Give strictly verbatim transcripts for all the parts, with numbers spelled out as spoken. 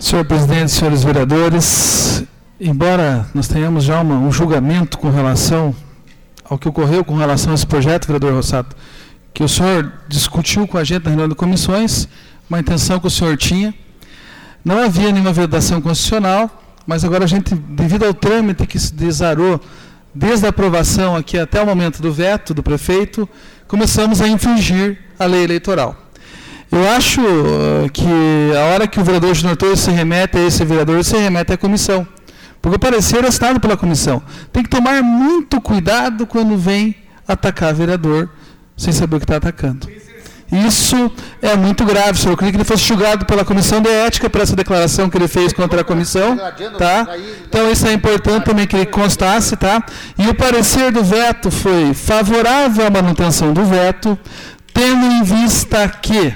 Senhor presidente, senhores vereadores, embora nós tenhamos já uma, um julgamento com relação ao que ocorreu com relação a esse projeto, vereador Rossato, que o senhor discutiu com a gente na reunião de comissões, uma intenção que o senhor tinha, não havia nenhuma vedação constitucional, mas agora a gente, devido ao trâmite que se desarou desde a aprovação aqui até o momento do veto do prefeito, começamos a infringir a lei eleitoral. Eu acho uh, que a hora que o vereador Júnior Torres se remete a esse vereador, se remete à comissão. Porque o parecer é assinado pela comissão. Tem que tomar muito cuidado quando vem atacar vereador, sem saber o que está atacando. Isso é muito grave, senhor. Eu queria que ele fosse julgado pela comissão de ética por essa declaração que ele fez contra a comissão. Tá? Então, isso é importante também que ele constasse. Tá? E o parecer do veto foi favorável à manutenção do veto, tendo em vista que,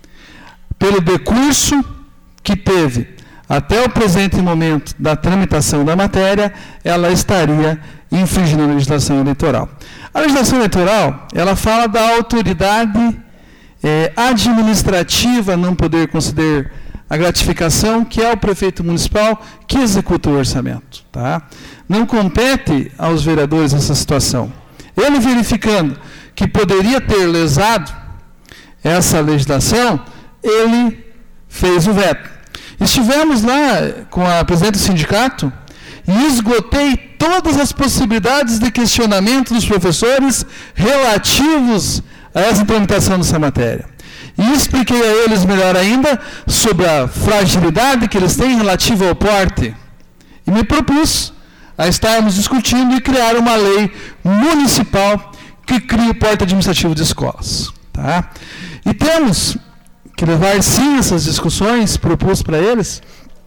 pelo decurso que teve até o presente momento da tramitação da matéria, ela estaria infringindo a legislação eleitoral. A legislação eleitoral, ela fala da autoridade é, administrativa não poder conceder a gratificação, que é o prefeito municipal que executa o orçamento. Tá? Não compete aos vereadores essa situação. Ele verificando que poderia ter lesado essa legislação, ele fez o veto. Estivemos lá com a presidente do sindicato e esgotei todas as possibilidades de questionamento dos professores relativos a essa tramitação dessa matéria. E expliquei a eles melhor ainda sobre a fragilidade que eles têm relativa ao porte. E me propus a estarmos discutindo e criar uma lei municipal que crie o porte administrativo de escolas. Tá? E temos que levar sim essas discussões, propus para eles,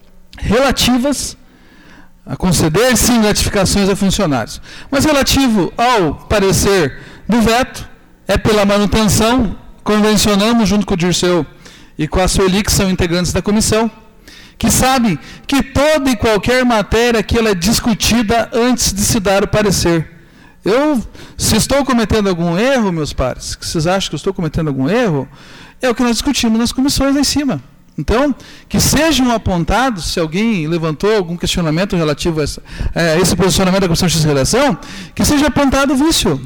relativas a conceder sim gratificações a funcionários. Mas relativo ao parecer do veto, é pela manutenção, convencionamos junto com o Dirceu e com a Sueli, que são integrantes da comissão, que sabem que toda e qualquer matéria que ela é discutida antes de se dar o parecer. Eu, se estou cometendo algum erro, meus pares, que vocês acham que eu estou cometendo algum erro, é o que nós discutimos nas comissões lá em cima. Então, que sejam apontados, se alguém levantou algum questionamento relativo a, essa, a esse posicionamento da Comissão de Justiça, que seja apontado o vício.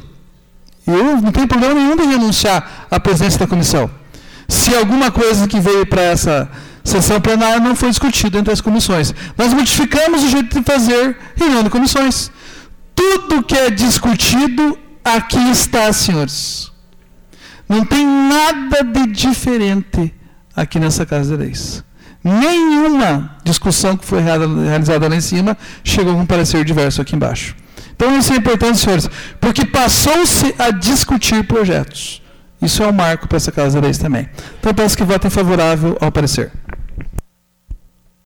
Eu não tenho problema nenhum de renunciar à presidência da comissão. Se alguma coisa que veio para essa sessão plenária não foi discutida entre as comissões. Nós modificamos o jeito de fazer reunião de comissões. Tudo que é discutido, aqui está, senhores. Não tem nada de diferente aqui nessa Casa de Leis. Nenhuma discussão que foi realizada lá em cima chegou com um parecer diverso aqui embaixo. Então isso é importante, senhores, porque passou-se a discutir projetos. Isso é um marco para essa Casa de Leis também. Então peço que votem favorável ao parecer.